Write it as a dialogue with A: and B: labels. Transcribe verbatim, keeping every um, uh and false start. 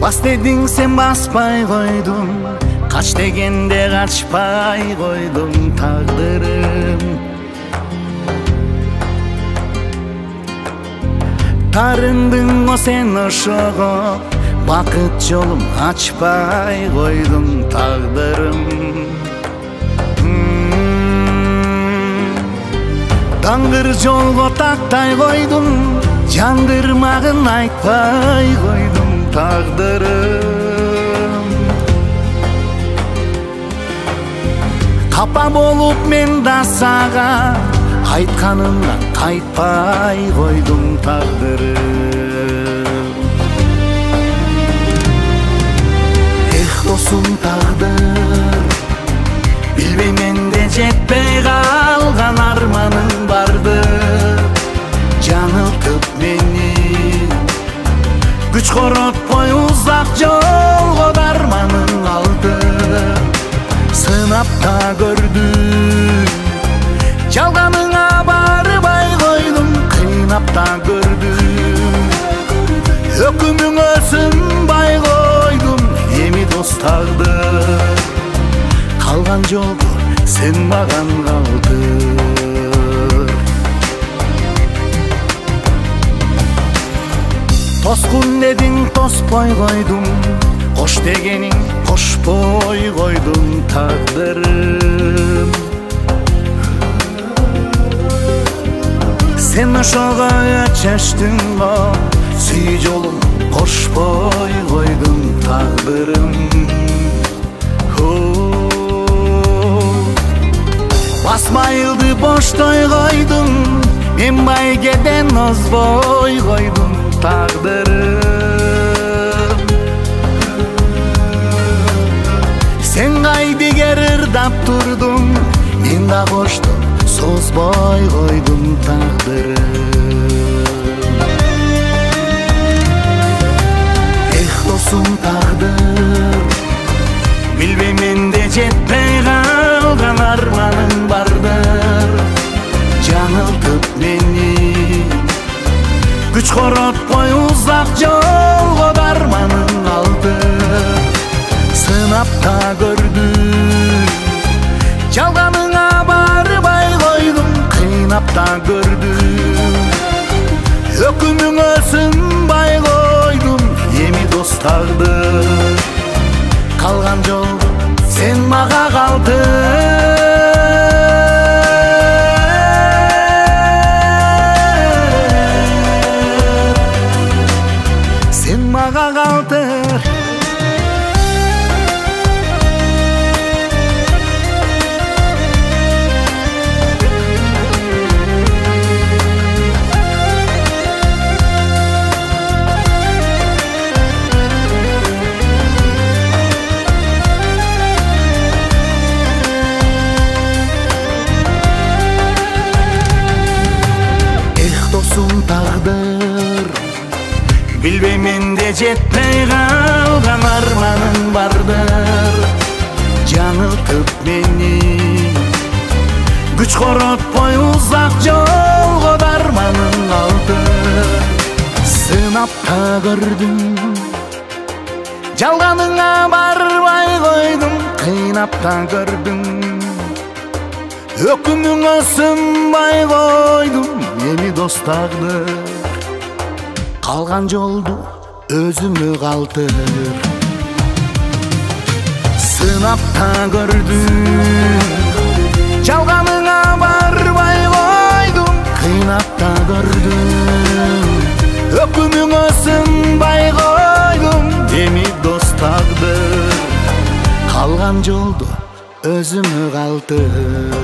A: Бас дедің сен баспай қойдың, қаш дегенде қашпай қойдың тағдырым. Тарындың о сен ошоға, бақыт жолым açпай қойдың тағдырым. Даңғыр жолға тақтай қойдың, жандырмағын айтпай қойдың тағдырым. Қапа болып мен да саға, айтқанымнан қайтпай қойдың тағдырым. Эх, досым тағдыр, білбеймен де жетпей қалған арманың барды. Жаңылтып мені, күч коротпой ұзақ жолға арманың алды. Сынап та көрдім, жалғаныңа барбай қойдым, қинап та көрдім. Өкіміңе сынбай қойдым, эми дос тағдыр. Қалған жолды сен маған қалдыр. Тоскун дедің тоспой қойдым, қош дегенің қошпой қойдым тағдырым. Сен ошоға өчөштүң го, сүй жолым қошпой қойдым тағдырым. Басмайылды боштой қойдым, мен байгеден озбой қойдым тағдырым. Сен қайдигер ырдап турдуң, мен да коштум, созбой қойдым тағдырым. Эх, досым тағдыр, билбеймен де жетпей қалған арманың бардыр. Жаңылтып мені, күч коротпой ұзақ жолға арманың алды. Сынап та көрдім, жалғаныңа барбай қойдым, қинап та көрдім. Өкіміңе сынбай қойдым, эми дос тағдыр. Қалған жол сен маға қалдыр. Сен маға қалдыр. Тағдыр, білбеймен де жетпей қалған арманың бардыр. Жаңылтып мені, күч коротпой ұзақ жолға арманың алды. Сынап та көрдім, жалғаныңа барбай қойдым, қинап та көрдім. Өкіміңе сынбай қойдым, эми дос тағдыр. Қалған жолду өзүмө калтыр. Сынап та көрдүм, жалғаныңа барбай қойдым, қинап та көрдүм. Өкіміңе сынбай қойдым, эми дос тағдыр. Қалған жолду өзүмө калтыр.